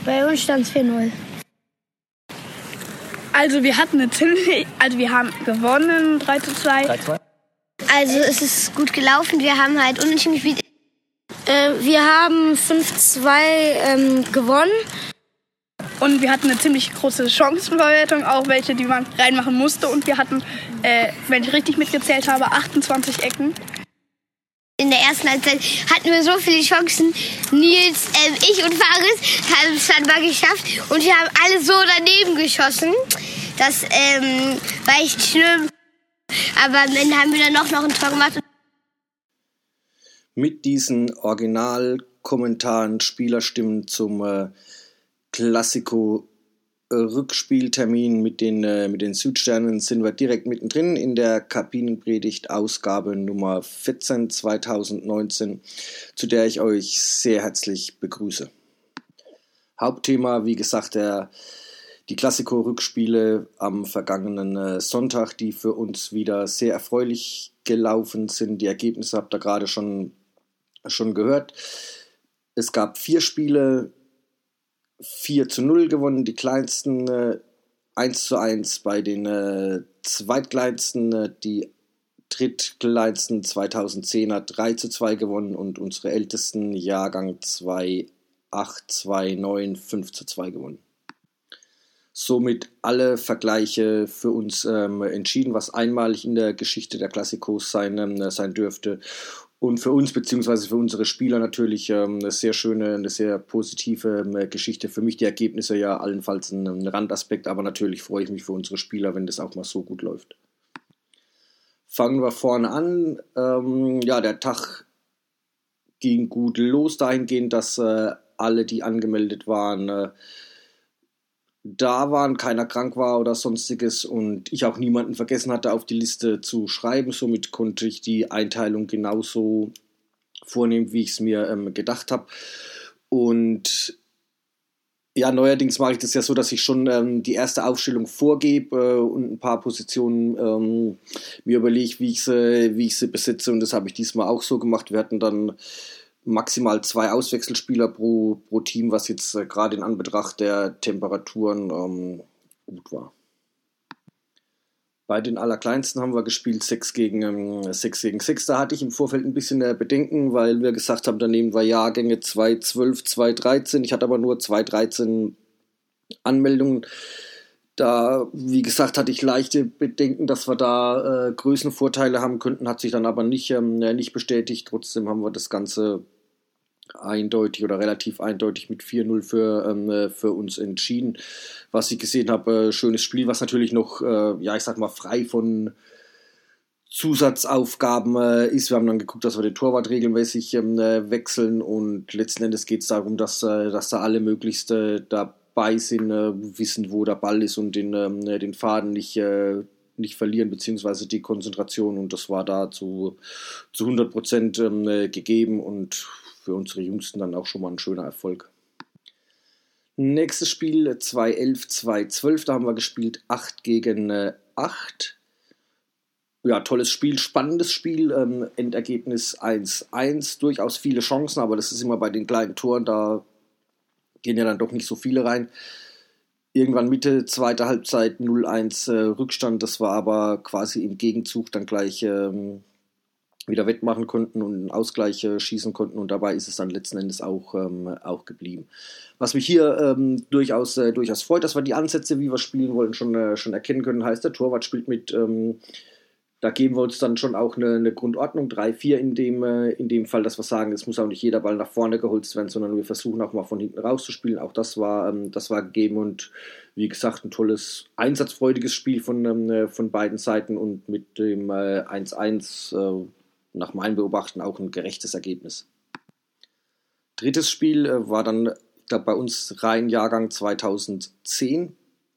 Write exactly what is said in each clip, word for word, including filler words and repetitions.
Bei uns stand es vier null. Also wir hatten eine ziemlich, also wir haben gewonnen, drei zu zwei. drei zwei. Also es ist gut gelaufen, wir haben halt unentschieden gespielt. Äh, wir haben fünf zwei ähm, gewonnen. Und wir hatten eine ziemlich große Chancenverwertung, auch welche, die man reinmachen musste. Und wir hatten, äh, wenn ich richtig mitgezählt habe, achtundzwanzig Ecken. In der ersten Halbzeit hatten wir so viele Chancen. Nils, äh, ich und Faris haben es dann mal geschafft. Und wir haben alle so daneben geschossen. Das ähm, war echt schlimm. Aber am Ende haben wir dann auch noch ein Tor gemacht. Mit diesen Originalkommentaren, Spielerstimmen zum äh, Klassiko-Rückspieltermin mit den, äh, mit den Südsternen sind wir direkt mittendrin in der Kabinenpredigt Ausgabe Nummer vierzehn zweitausendneunzehn, zu der ich euch sehr herzlich begrüße. Hauptthema, wie gesagt, der, die Klassiko-Rückspiele am vergangenen äh, Sonntag, die für uns wieder sehr erfreulich gelaufen sind. Die Ergebnisse habt ihr gerade schon, schon gehört. Es gab vier Spiele, vier zu null gewonnen, die kleinsten äh, eins zu eins bei den äh, zweitkleinsten, äh, die drittkleinsten zweitausendzehner drei zu zwei gewonnen und unsere ältesten Jahrgang zwei acht zwei neun fünf zu zwei gewonnen. Somit alle Vergleiche für uns ähm, entschieden, was einmalig in der Geschichte der Klassikos sein, ähm, sein dürfte. Und für uns beziehungsweise für unsere Spieler natürlich ähm, eine sehr schöne, eine sehr positive ähm, Geschichte. Für mich die Ergebnisse ja allenfalls ein, ein Randaspekt, aber natürlich freue ich mich für unsere Spieler, wenn das auch mal so gut läuft. Fangen wir vorne an. Ähm, ja, der Tag ging gut los, dahingehend, dass äh, alle, die angemeldet waren, äh, da waren, keiner krank war oder sonstiges und ich auch niemanden vergessen hatte, auf die Liste zu schreiben. Somit konnte ich die Einteilung genauso vornehmen, wie ich es mir ähm, gedacht habe. Und ja, neuerdings mache ich das ja so, dass ich schon ähm, die erste Aufstellung vorgebe äh, und ein paar Positionen ähm, mir überlege, wie ich sie, wie ich sie besetze. Und das habe ich diesmal auch so gemacht. Wir hatten dann maximal zwei Auswechselspieler pro, pro Team, was jetzt äh, gerade in Anbetracht der Temperaturen ähm, gut war. Bei den Allerkleinsten haben wir gespielt sechs gegen sechs. Da hatte ich im Vorfeld ein bisschen äh, Bedenken, weil wir gesagt haben, da nehmen wir Jahrgänge zwei zwölf, zwei dreizehn. Ich hatte aber nur zwei dreizehn Anmeldungen. Da, wie gesagt, hatte ich leichte Bedenken, dass wir da äh, Größenvorteile haben könnten, hat sich dann aber nicht, ähm, nicht bestätigt. Trotzdem haben wir das Ganze eindeutig oder relativ eindeutig mit vier null für, ähm, für uns entschieden. Was ich gesehen habe, äh, schönes Spiel, was natürlich noch, äh, ja, ich sag mal, frei von Zusatzaufgaben äh, ist. Wir haben dann geguckt, dass wir den Torwart regelmäßig ähm, äh, wechseln und letzten Endes geht es darum, dass, äh, dass da alle möglichst äh, dabei sind, äh, wissen, wo der Ball ist und den, ähm, den Faden nicht, äh, nicht verlieren, beziehungsweise die Konzentration, und das war da zu, zu hundert Prozent ähm, äh, gegeben und für unsere Jüngsten dann auch schon mal ein schöner Erfolg. Nächstes Spiel zwei elf, zwei zwölf, da haben wir gespielt acht gegen acht. Ja, tolles Spiel, spannendes Spiel, ähm, Endergebnis eins eins, durchaus viele Chancen, aber das ist immer bei den kleinen Toren, da gehen ja dann doch nicht so viele rein. Irgendwann Mitte, zweite Halbzeit null eins äh, Rückstand, das war aber quasi im Gegenzug dann gleich ähm, wieder wettmachen konnten und einen Ausgleich äh, schießen konnten und dabei ist es dann letzten Endes auch, ähm, auch geblieben. Was mich hier ähm, durchaus, äh, durchaus freut, dass wir die Ansätze, wie wir spielen wollen, schon, äh, schon erkennen können, heißt, der Torwart spielt mit, ähm, da geben wir uns dann schon auch eine, eine Grundordnung, drei vier in dem, äh, in dem Fall, dass wir sagen, es muss auch nicht jeder Ball nach vorne geholzt werden, sondern wir versuchen auch mal von hinten rauszuspielen, auch das war, ähm, das war gegeben und wie gesagt, ein tolles, einsatzfreudiges Spiel von, ähm, von beiden Seiten und mit dem äh, eins eins äh, nach meinem Beobachten auch ein gerechtes Ergebnis. Drittes Spiel äh, war dann, ich glaube, bei uns rein Jahrgang zweitausendzehn.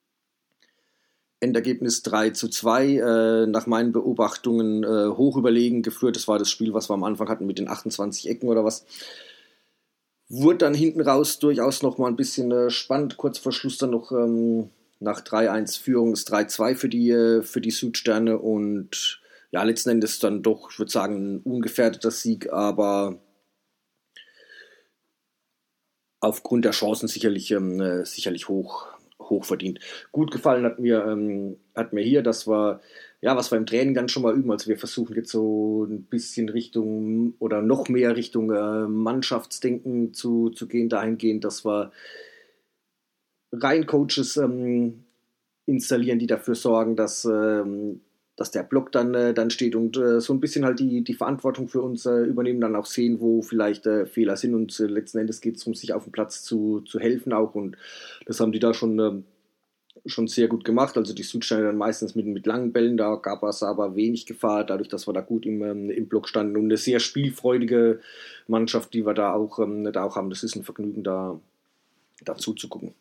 Endergebnis drei zu zwei, äh, nach meinen Beobachtungen äh, hoch überlegen geführt. Das war das Spiel, was wir am Anfang hatten mit den achtundzwanzig Ecken oder was. Wurde dann hinten raus durchaus noch mal ein bisschen äh, spannend. Kurz vor Schluss dann noch ähm, nach drei eins Führung das drei zwei für die, äh, für die Südsterne und ja, letzten Endes dann doch, ich würde sagen, ein ungefährdeter Sieg, aber aufgrund der Chancen sicherlich, ähm, äh, sicherlich hoch, hoch verdient. Gut gefallen hat mir, ähm, hat mir hier, dass wir, ja, was wir im Training dann schon mal üben, also wir versuchen jetzt so ein bisschen Richtung oder noch mehr Richtung äh, Mannschaftsdenken zu, zu gehen, dahingehend, dass wir rein Coaches ähm, installieren, die dafür sorgen, dass, ähm, dass der Block dann, äh, dann steht und äh, so ein bisschen halt die, die Verantwortung für uns äh, übernehmen, dann auch sehen, wo vielleicht äh, Fehler sind und äh, letzten Endes geht es darum, sich auf dem Platz zu, zu helfen auch und das haben die da schon, äh, schon sehr gut gemacht. Also die Südsteiner dann meistens mit, mit langen Bällen, da gab es aber wenig Gefahr, dadurch, dass wir da gut im, ähm, im Block standen und eine sehr spielfreudige Mannschaft, die wir da auch, ähm, da auch haben. Das ist ein Vergnügen, da, da zuzugucken.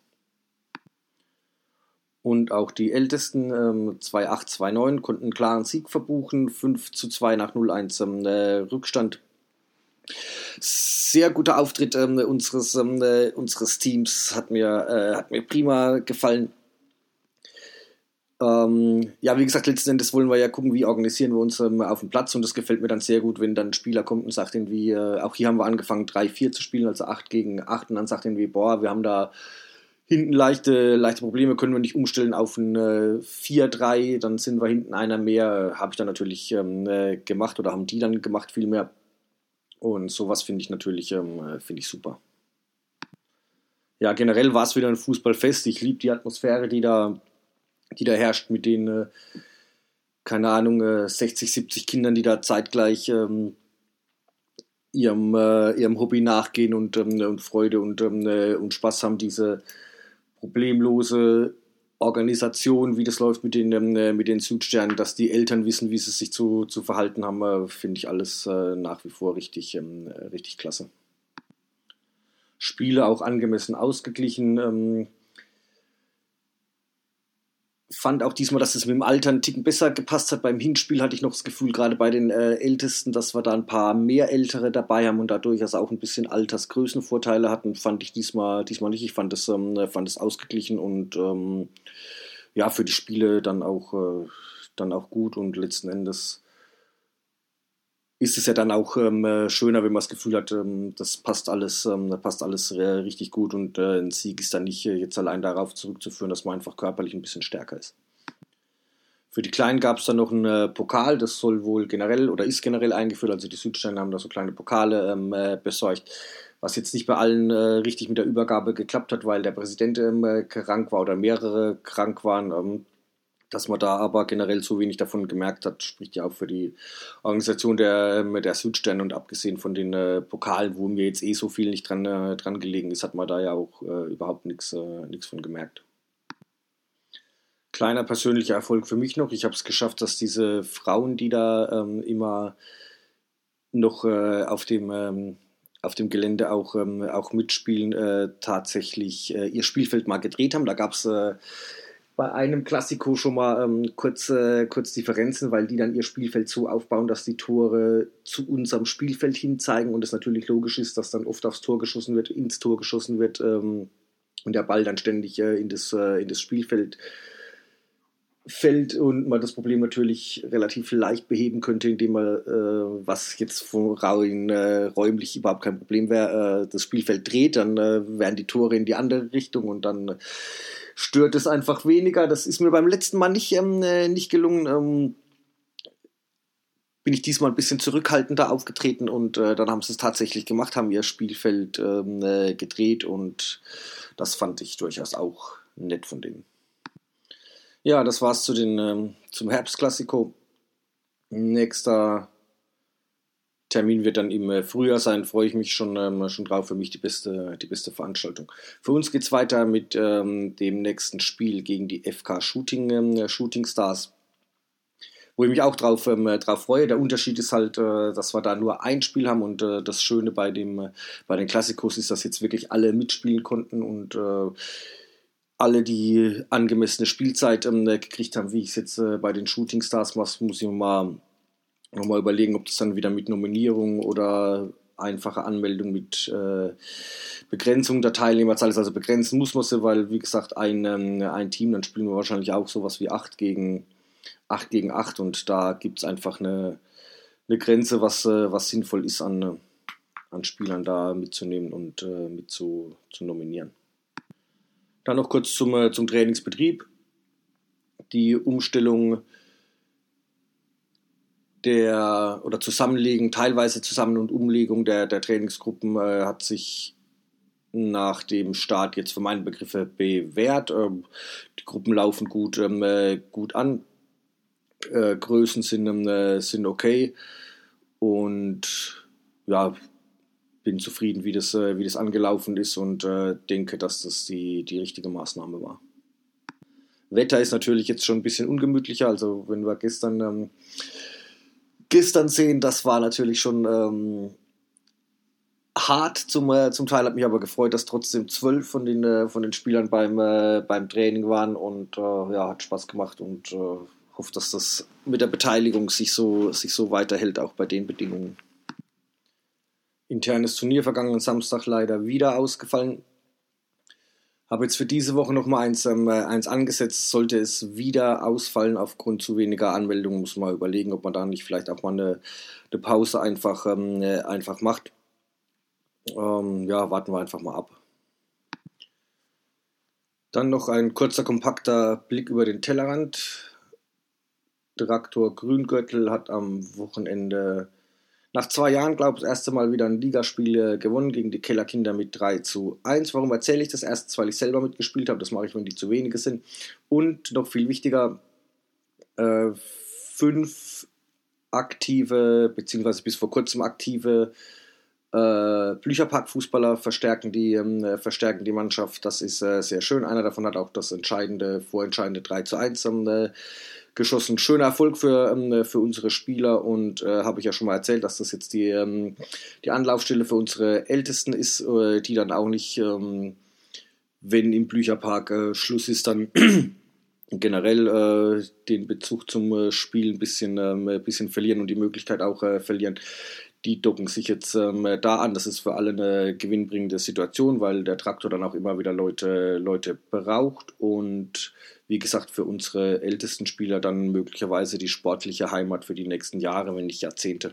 Und auch die Ältesten, ähm, zwei acht, zwei neun, konnten einen klaren Sieg verbuchen, fünf zu zwei nach null eins ähm, äh, Rückstand. Sehr guter Auftritt ähm, unseres, ähm, äh, unseres Teams, hat mir, äh, hat mir prima gefallen. Ähm, ja, wie gesagt, letzten Endes wollen wir ja gucken, wie organisieren wir uns ähm, auf dem Platz und das gefällt mir dann sehr gut, wenn dann ein Spieler kommt und sagt irgendwie, äh, auch hier haben wir angefangen drei vier zu spielen, also acht gegen acht und dann sagt irgendwie, boah, wir haben da hinten leichte, leichte Probleme, können wir nicht umstellen auf ein äh, vier drei, dann sind wir hinten einer mehr, habe ich dann natürlich ähm, äh, gemacht oder haben die dann gemacht vielmehr. Und sowas finde ich natürlich ähm, finde ich super. Ja, generell war es wieder ein Fußballfest. Ich liebe die Atmosphäre, die da, die da herrscht mit den, äh, keine Ahnung, äh, sechzig, siebzig Kindern, die da zeitgleich ähm, ihrem, äh, ihrem Hobby nachgehen und, ähm, und Freude und, ähm, äh, und Spaß haben, diese problemlose Organisation, wie das läuft mit den, äh, mit den Südsternen, dass die Eltern wissen, wie sie sich zu, zu verhalten haben, äh, finde ich alles äh, nach wie vor richtig, ähm, richtig klasse. Spiele auch angemessen ausgeglichen. Ähm, fand auch diesmal, dass es mit dem Alter einen Ticken besser gepasst hat. Beim Hinspiel hatte ich noch das Gefühl, gerade bei den äh, Ältesten, dass wir da ein paar mehr Ältere dabei haben und dadurch also auch ein bisschen Altersgrößenvorteile hatten, fand ich diesmal, diesmal nicht. Ich fand es ähm, fand es ausgeglichen und ähm, ja, für die Spiele dann auch, äh, dann auch gut und letzten Endes ist es ja dann auch ähm, schöner, wenn man das Gefühl hat, ähm, das passt alles, ähm, das passt alles äh, richtig gut und äh, ein Sieg ist dann nicht äh, jetzt allein darauf zurückzuführen, dass man einfach körperlich ein bisschen stärker ist. Für die Kleinen gab es dann noch einen äh, Pokal, das soll wohl generell oder ist generell eingeführt, also die Südsteiner haben da so kleine Pokale ähm, äh, besorgt, was jetzt nicht bei allen äh, richtig mit der Übergabe geklappt hat, weil der Präsident ähm, krank war oder mehrere krank waren. Ähm, Dass man da aber generell so wenig davon gemerkt hat, spricht ja auch für die Organisation der, der Südsterne und abgesehen von den äh, Pokalen, wo mir jetzt eh so viel nicht dran, äh, dran gelegen ist, hat man da ja auch äh, überhaupt nichts äh, von gemerkt. Kleiner persönlicher Erfolg für mich noch. Ich habe es geschafft, dass diese Frauen, die da ähm, immer noch äh, auf dem ähm, auf dem Gelände auch, ähm, auch mitspielen, äh, tatsächlich äh, ihr Spielfeld mal gedreht haben. Da gab es äh, bei einem Klassiko schon mal ähm, kurz, äh, kurz Differenzen, weil die dann ihr Spielfeld so aufbauen, dass die Tore zu unserem Spielfeld hin zeigen und es natürlich logisch ist, dass dann oft aufs Tor geschossen wird, ins Tor geschossen wird ähm, und der Ball dann ständig äh, in, das, äh, in das Spielfeld fällt und man das Problem natürlich relativ leicht beheben könnte, indem man, äh, was jetzt von rein, äh, räumlich überhaupt kein Problem wäre, äh, das Spielfeld dreht, dann äh, wären die Tore in die andere Richtung und dann äh, stört es einfach weniger. Das ist mir beim letzten Mal nicht, ähm, äh, nicht gelungen. Ähm, bin ich diesmal ein bisschen zurückhaltender aufgetreten und äh, dann haben sie es tatsächlich gemacht, haben ihr Spielfeld ähm, äh, gedreht und das fand ich durchaus auch nett von denen. Ja, das war's zu den, ähm, zum Herbstklassiko. Nächster Termin wird dann im Frühjahr sein, freue ich mich schon, ähm, schon drauf, für mich die beste, die beste Veranstaltung. Für uns geht's weiter mit ähm, dem nächsten Spiel gegen die F K Shooting, ähm, Shooting Stars, wo ich mich auch drauf, ähm, drauf freue. Der Unterschied ist halt, äh, dass wir da nur ein Spiel haben und äh, das Schöne bei, dem, äh, bei den Klassikos ist, dass jetzt wirklich alle mitspielen konnten und äh, alle die angemessene Spielzeit ähm, gekriegt haben, wie ich es jetzt äh, bei den Shooting Stars mache, muss ich mal nochmal überlegen, ob das dann wieder mit Nominierung oder einfache Anmeldung mit äh, Begrenzung der Teilnehmerzahl ist. Also begrenzen muss man sie, weil, wie gesagt, ein, ähm, ein Team, dann spielen wir wahrscheinlich auch sowas wie acht gegen acht und da gibt es einfach eine, eine Grenze, was, äh, was sinnvoll ist an, an Spielern da mitzunehmen und äh, mit zu, zu nominieren. Dann noch kurz zum, äh, zum Trainingsbetrieb. Die Umstellung der oder Zusammenlegen, teilweise Zusammen- und Umlegung der, der Trainingsgruppen äh, hat sich nach dem Start jetzt für meine Begriffe bewährt. Ähm, die Gruppen laufen gut, ähm, äh, gut an. Äh, Größen sind, äh, sind okay. Und ja, bin zufrieden, wie das, äh, wie das angelaufen ist und äh, denke, dass das die, die richtige Maßnahme war. Wetter ist natürlich jetzt schon ein bisschen ungemütlicher. Also wenn wir gestern, ähm, gestern sehen, das war natürlich schon ähm, hart zum, äh, zum Teil. Hat mich aber gefreut, dass trotzdem zwölf von den, äh, von den Spielern beim, äh, beim Training waren und äh, ja, hat Spaß gemacht und äh, hoffe, dass das mit der Beteiligung sich so, sich so weiterhält, auch bei den Bedingungen. Internes Turnier vergangenen Samstag leider wieder ausgefallen. Habe jetzt für diese Woche noch mal eins, ähm, eins angesetzt. Sollte es wieder ausfallen aufgrund zu weniger Anmeldungen, muss man mal überlegen, ob man da nicht vielleicht auch mal eine, eine Pause einfach, ähm, einfach macht. Ähm, ja, warten wir einfach mal ab. Dann noch ein kurzer, kompakter Blick über den Tellerrand. Traktor Grüngürtel hat am Wochenende nach zwei Jahren, glaube ich, das erste Mal wieder ein Ligaspiel gewonnen gegen die Kellerkinder mit drei zu eins. Warum erzähle ich das? Erstens, weil ich selber mitgespielt habe. Das mache ich, wenn die zu wenige sind. Und noch viel wichtiger, äh, fünf aktive, beziehungsweise bis vor kurzem aktive äh, Blücherpark-Fußballer verstärken die, äh, verstärken die Mannschaft. Das ist äh, sehr schön. Einer davon hat auch das entscheidende, vorentscheidende drei zu eins äh, geschossen. Schöner Erfolg für, ähm, für unsere Spieler und äh, habe ich ja schon mal erzählt, dass das jetzt die, ähm, die Anlaufstelle für unsere Ältesten ist, äh, die dann auch nicht, ähm, wenn im Blücherpark äh, Schluss ist, dann generell äh, den Bezug zum äh, Spiel ein bisschen, ähm, ein bisschen verlieren und die Möglichkeit auch äh, verlieren. Die docken sich jetzt ähm, da an. Das ist für alle eine gewinnbringende Situation, weil der Traktor dann auch immer wieder Leute, Leute braucht und wie gesagt, für unsere ältesten Spieler dann möglicherweise die sportliche Heimat für die nächsten Jahre, wenn nicht Jahrzehnte.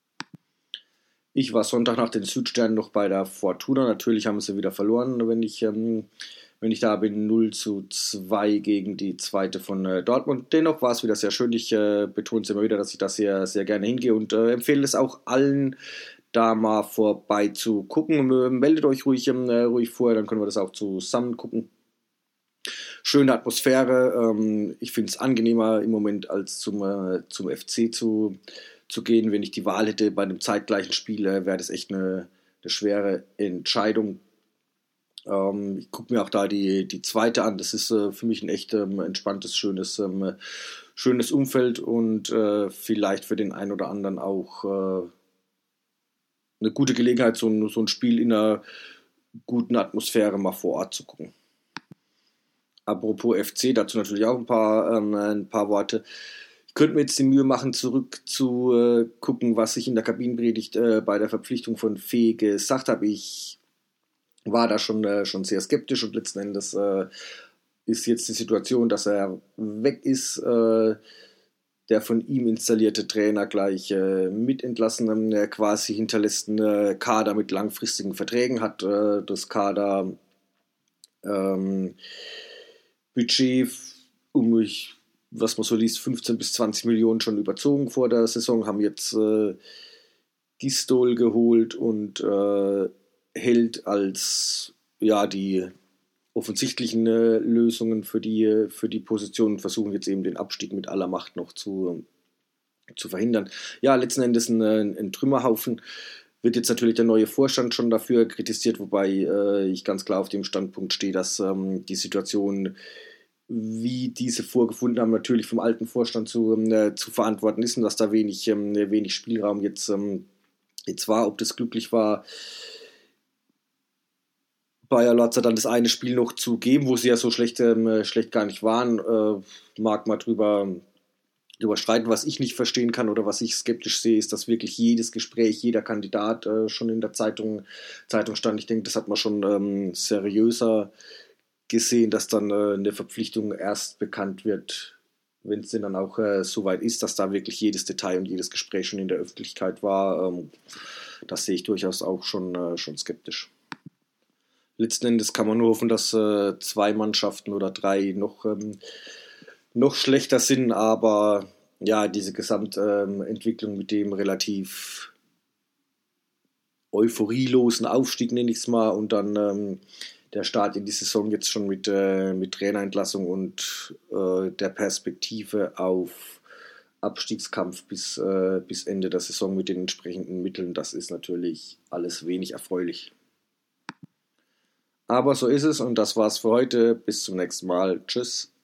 Ich war Sonntag nach den Südsternen noch bei der Fortuna. Natürlich haben sie wieder verloren, wenn ich, ähm, wenn ich da bin. null zu zwei gegen die zweite von äh, Dortmund. Dennoch war es wieder sehr schön. Ich äh, betone es immer wieder, dass ich da sehr, sehr gerne hingehe und äh, empfehle es auch allen, da mal vorbei zu gucken. Meldet euch ruhig, äh, ruhig vorher, dann können wir das auch zusammen gucken. Schöne Atmosphäre. Ähm, ich finde es angenehmer im Moment als zum, äh, zum F C zu, zu gehen. Wenn ich die Wahl hätte bei einem zeitgleichen Spiel, äh, wäre das echt eine, eine schwere Entscheidung. Ähm, ich gucke mir auch da die, die zweite an. Das ist äh, für mich ein echt ähm, entspanntes, schönes, ähm, schönes Umfeld und äh, vielleicht für den einen oder anderen auch äh, eine gute Gelegenheit, so ein, so ein Spiel in einer guten Atmosphäre mal vor Ort zu gucken. Apropos F C, dazu natürlich auch ein paar, ähm, ein paar Worte. Ich könnte mir jetzt die Mühe machen, zurück zu äh, gucken, was ich in der Kabinenpredigt äh, bei der Verpflichtung von Fee gesagt habe. Ich war da schon, äh, schon sehr skeptisch und letzten Endes äh, ist jetzt die Situation, dass er weg ist. Äh, der von ihm installierte Trainer gleich äh, mit entlassen, äh, quasi hinterlässt einen äh, Kader mit langfristigen Verträgen, hat äh, das Kader ähm, Budget um mich, was man so liest, fünfzehn bis zwanzig Millionen schon überzogen vor der Saison, haben jetzt äh, Gistol geholt und äh, hält als ja die offensichtlichen äh, Lösungen für die, für die Position und versuchen jetzt eben den Abstieg mit aller Macht noch zu, zu verhindern. Ja, letzten Endes ein, ein Trümmerhaufen. Wird jetzt natürlich der neue Vorstand schon dafür kritisiert, wobei äh, ich ganz klar auf dem Standpunkt stehe, dass ähm, die Situation, wie diese vorgefunden haben, natürlich vom alten Vorstand zu, äh, zu verantworten ist und dass da wenig, ähm, wenig Spielraum jetzt, ähm, jetzt war. Ob das glücklich war, Bayer Lorzer dann das eine Spiel noch zu geben, wo sie ja so schlecht, ähm, schlecht gar nicht waren, äh, mag mal drüber überstreiten. Was ich nicht verstehen kann oder was ich skeptisch sehe, ist, dass wirklich jedes Gespräch, jeder Kandidat äh, schon in der Zeitung, Zeitung stand. Ich denke, das hat man schon ähm, seriöser gesehen, dass dann äh, eine Verpflichtung erst bekannt wird, wenn es denn dann auch äh, so weit ist, dass da wirklich jedes Detail und jedes Gespräch schon in der Öffentlichkeit war, ähm, das sehe ich durchaus auch schon, äh, schon skeptisch. Letzten Endes kann man nur hoffen, dass äh, zwei Mannschaften oder drei noch, ähm, noch schlechter sind, aber ja, diese Gesamtentwicklung ähm, mit dem relativ euphorielosen Aufstieg, nenne ich es mal, und dann ähm, der Start in die Saison jetzt schon mit, äh, mit Trainerentlassung und äh, der Perspektive auf Abstiegskampf bis, äh, bis Ende der Saison mit den entsprechenden Mitteln, das ist natürlich alles wenig erfreulich. Aber so ist es und das war's für heute. Bis zum nächsten Mal. Tschüss.